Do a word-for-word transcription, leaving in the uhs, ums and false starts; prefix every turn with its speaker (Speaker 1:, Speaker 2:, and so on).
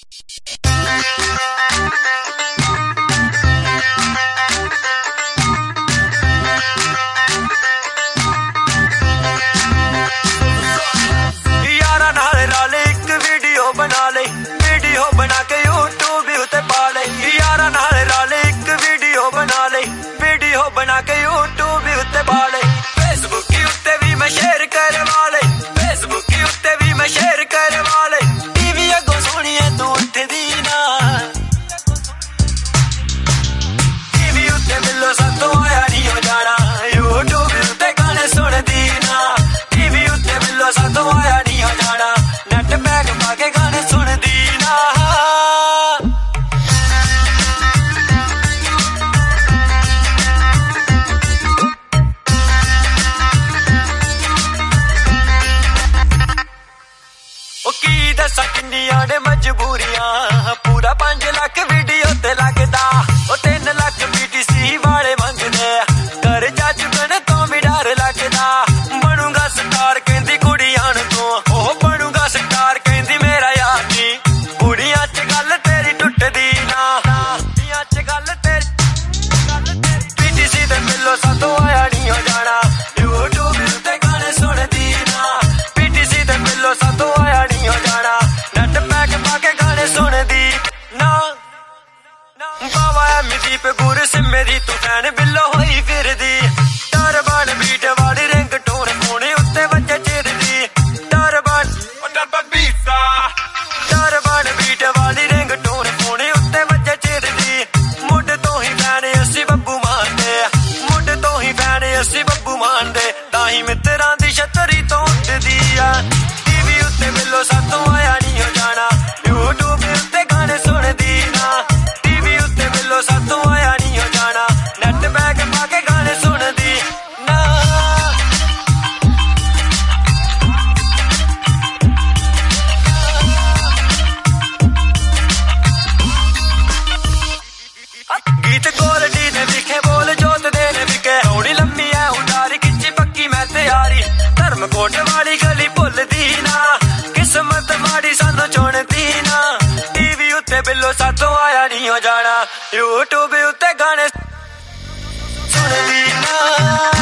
Speaker 1: यारा नाल नाल एक वीडियो बना ले, वीडियो बना के यूट्यूब उत्ते पा ले। यारा नाल नाल एक वीडियो बना ले, वीडियो बना के यूट्यूब उत्ते पा ले। फेसबुक उत्ते भी मैं शेयर करवा ले, फेसबुक उत्ते भी मैं शेयर करवा ले। टीवी अगों सोहणीए तू उठदी ना, टीवी उत्ते मिलो सातों आया नहीं हो जाना। यूट्यूब उत्ते गाने सुनदी ना, टीवी उत्ते मिलो सातों आया नहीं हो जाना। नेट पैक पा के गाने सुनदी ना। की दसा किन्नियां ने मजबूरियां, पूरा पांच लाख वीडियो ते लगदा। ओ तीन लाख बीटीसी वाले मंगदे, कर जज बने तो भी डर लगदा। बनूंगा स्टार कहंदी कुड़ियां नूं तू, ओह बनूंगा स्टार कहंदी मेरा यार नी। कुड़ियां च गल तेरी टुटदी ना, कुड़ियां च गल तेरी बीटीसी ते मिलो सातों आया नहीं हो जाना। यूट्यूब ते गाने सुनदी ना, बीटीसी ते मिलो सातों आया नहीं हो जाना। नेट पैक पाके गाने सुनदी ना। बाबा एमदीप गुर सिम्मे दी तू फैन बिल्लो होई फिरदी। टरबन बीट वाली रिंग टोन फोने उत्ते वज्जे चिरदी। टरबन टरबन बीट वाली रिंग टोन फोने उत्ते वज्जे चिरदी। मुड तो ही फैन असी बब्बू मानदे, मुड तो ही फैन असी बब्बू मानदे। ताही मित्रां दी छतरी तो उठदी आ। टीवी उत्ते मिलो सातों आया नहीं हो जाना। यूट्यूब उत्ते गाने सुनदी ना, टीवी उत्ते मिलो सातों आया नहीं हो जाना। नेट पैक पाके गाने सुनदी ना। गीत गोलडी ने लिखे बोल जोत दे ने विके। होनी लम्मी है उडारी खिच्ची पक्की मैं तैयारी। धर्मकोट वाली गली भुलदी ना, किस्मत माड़ी सानू चुनदी ना। टीवी उत्ते बिल्लो सातों आया नहीं हो जाना। यूट्यूब उत्ते गाने सुनदी ना।